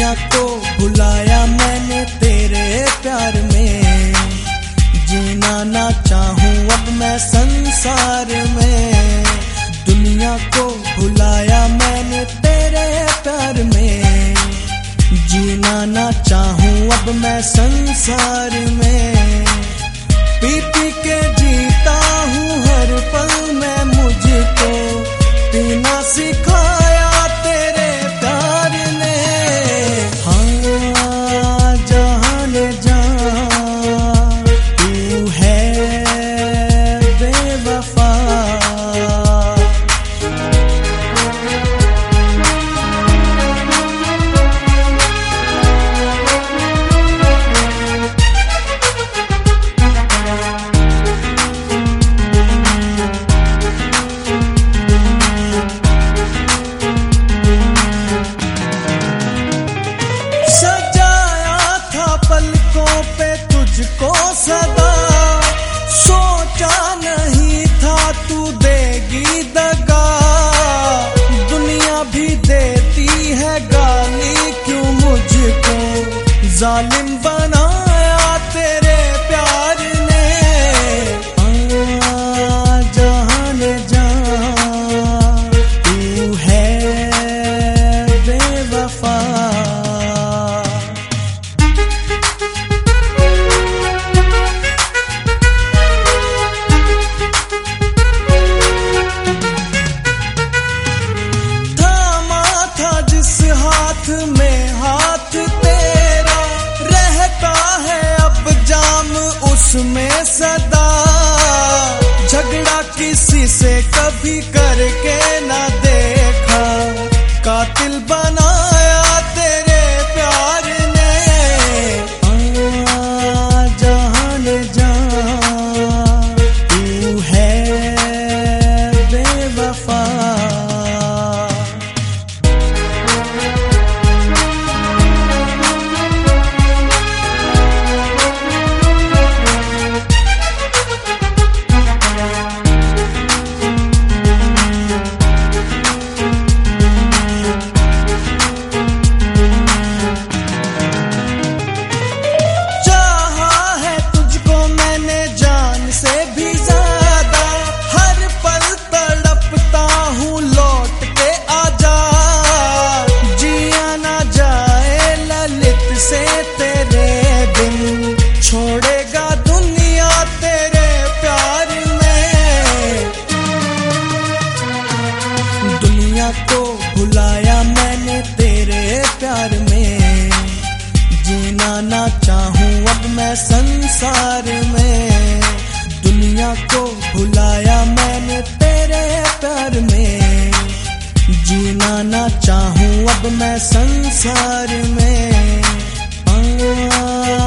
दुनिया को भुलाया मैंने तेरे प्यार में, जीना ना चाहूं अब मैं संसार में। दुनिया को भुलाया मैंने तेरे प्यार में, जीना ना चाहूं अब मैं संसार में। पी पी के जीता हूँ हर पल मैं, मुझको पीना सिखाया तेरे प्यार ने। हाँ जहान जहां तू है बेवफा, तुझको सदा सोचा नहीं था तू देगी दगा। दुनिया भी देती है गाली क्यों मुझको, जालिम बनाया तेरे प्यार ने। जहान जहां तू है बेवफा, हाथ में हाथ तेरा रहता है अब जाम उसमें सदा। झगड़ा किसी से कभी करके ना देखा, कातिल बनाया तेरे प्यार ने। जहान जहां तू है बेवफा, छोड़ेगा दुनिया तेरे प्यार में। दुनिया को भुलाया मैंने तेरे प्यार में, जीना ना चाहूं अब मैं संसार में। दुनिया को भुलाया मैंने तेरे प्यार में, जीना ना चाहूं अब मैं संसार में।